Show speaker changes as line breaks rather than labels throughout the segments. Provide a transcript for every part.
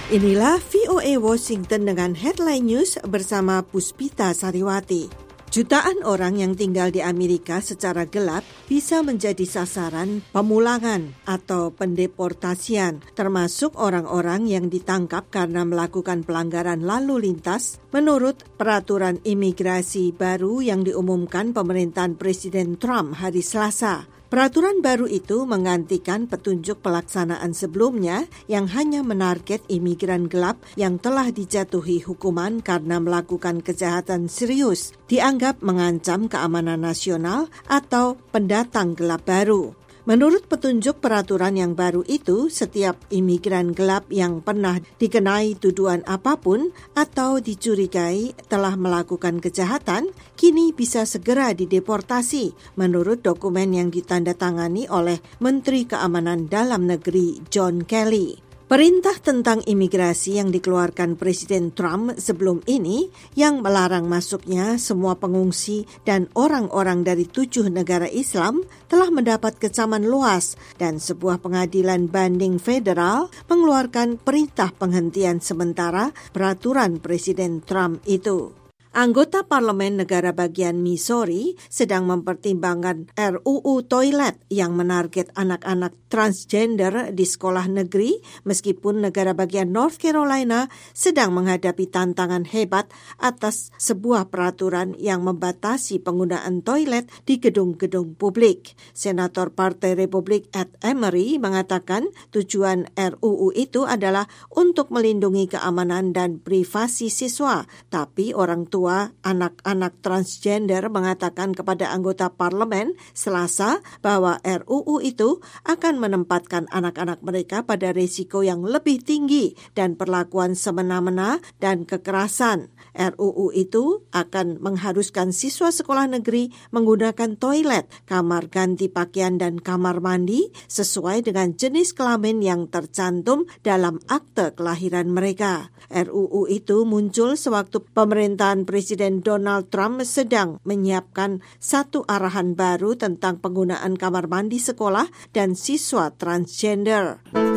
Inilah VOA Washington dengan Headline News bersama Puspita Sariwati. Jutaan orang yang tinggal di Amerika secara gelap bisa menjadi sasaran pemulangan atau pendeportasian, termasuk orang-orang yang ditangkap karena melakukan pelanggaran lalu lintas, menurut peraturan imigrasi baru yang diumumkan pemerintahan Presiden Trump hari Selasa. Peraturan baru itu menggantikan petunjuk pelaksanaan sebelumnya yang hanya menarget imigran gelap yang telah dijatuhi hukuman karena melakukan kejahatan serius, dianggap mengancam keamanan nasional atau pendatang gelap baru. Menurut petunjuk peraturan yang baru itu, setiap imigran gelap yang pernah dikenai tuduhan apapun atau dicurigai telah melakukan kejahatan, kini bisa segera dideportasi, menurut dokumen yang ditandatangani oleh Menteri Keamanan Dalam Negeri John Kelly. Perintah tentang imigrasi yang dikeluarkan Presiden Trump sebelum ini yang melarang masuknya semua pengungsi dan orang-orang dari 7 negara Islam telah mendapat kecaman luas dan sebuah pengadilan banding federal mengeluarkan perintah penghentian sementara peraturan Presiden Trump itu. Anggota Parlemen Negara Bagian Missouri sedang mempertimbangkan RUU Toilet yang menarget anak-anak transgender di sekolah negeri, meskipun negara bagian North Carolina sedang menghadapi tantangan hebat atas sebuah peraturan yang membatasi penggunaan toilet di gedung-gedung publik. Senator Partai Republik Ed Emery mengatakan tujuan RUU itu adalah untuk melindungi keamanan dan privasi siswa, tapi orang tua anak-anak transgender mengatakan kepada anggota parlemen Selasa bahwa RUU itu akan menempatkan anak-anak mereka pada risiko yang lebih tinggi dan perlakuan semena-mena dan kekerasan. RUU itu akan mengharuskan siswa sekolah negeri menggunakan toilet, kamar ganti pakaian dan kamar mandi sesuai dengan jenis kelamin yang tercantum dalam akte kelahiran mereka. RUU itu muncul sewaktu pemerintahan Presiden Donald Trump sedang menyiapkan satu arahan baru tentang penggunaan kamar mandi sekolah dan siswa transgender.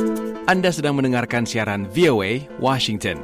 Anda sedang mendengarkan siaran VOA Washington.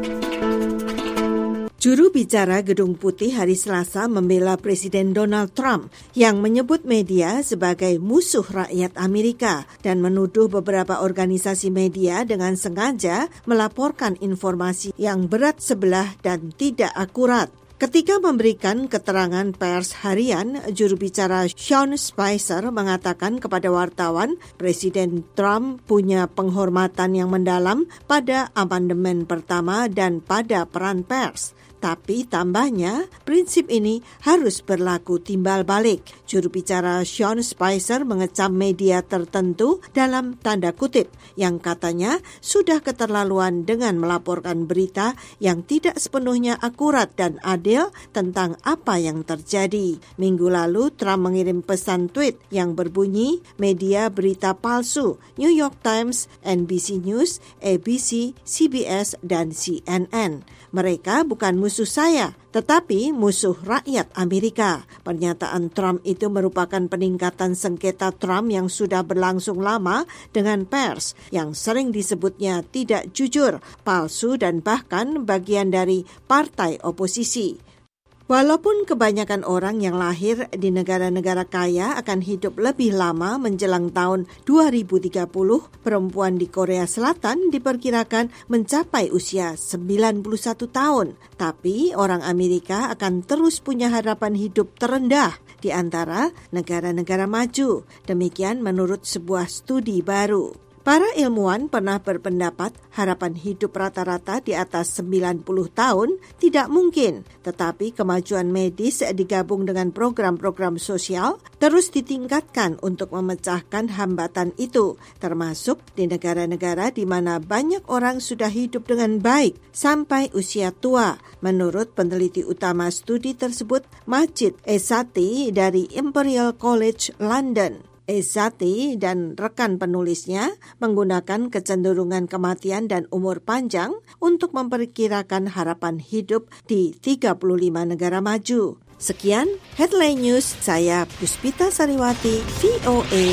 Juru bicara Gedung Putih hari Selasa membela Presiden Donald Trump yang menyebut media sebagai musuh rakyat Amerika dan menuduh beberapa organisasi media dengan sengaja melaporkan informasi yang berat sebelah dan tidak akurat. Ketika memberikan keterangan pers harian, juru bicara Sean Spicer mengatakan kepada wartawan, Presiden Trump punya penghormatan yang mendalam pada amandemen pertama dan pada peran pers. Tapi tambahnya, prinsip ini harus berlaku timbal balik. Juru bicara Sean Spicer mengecam media tertentu dalam tanda kutip yang katanya sudah keterlaluan dengan melaporkan berita yang tidak sepenuhnya akurat dan adil tentang apa yang terjadi. Minggu lalu, Trump mengirim pesan tweet yang berbunyi, media berita palsu, New York Times, NBC News, ABC, CBS, dan CNN. Mereka bukan musuh saya, tetapi musuh rakyat Amerika. Pernyataan Trump itu merupakan peningkatan sengketa Trump yang sudah berlangsung lama dengan pers, yang sering disebutnya tidak jujur, palsu, dan bahkan bagian dari partai oposisi. Walaupun kebanyakan orang yang lahir di negara-negara kaya akan hidup lebih lama menjelang tahun 2030, perempuan di Korea Selatan diperkirakan mencapai usia 91 tahun. Tapi orang Amerika akan terus punya harapan hidup terendah di antara negara-negara maju. Demikian menurut sebuah studi baru. Para ilmuwan pernah berpendapat harapan hidup rata-rata di atas 90 tahun tidak mungkin, tetapi kemajuan medis digabung dengan program-program sosial terus ditingkatkan untuk memecahkan hambatan itu, termasuk di negara-negara di mana banyak orang sudah hidup dengan baik sampai usia tua. Menurut peneliti utama studi tersebut, Majid Esati dari Imperial College London. Esati dan rekan penulisnya menggunakan kecenderungan kematian dan umur panjang untuk memperkirakan harapan hidup di 35 negara maju. Sekian Headline News, saya Puspita Sariwati, VOA.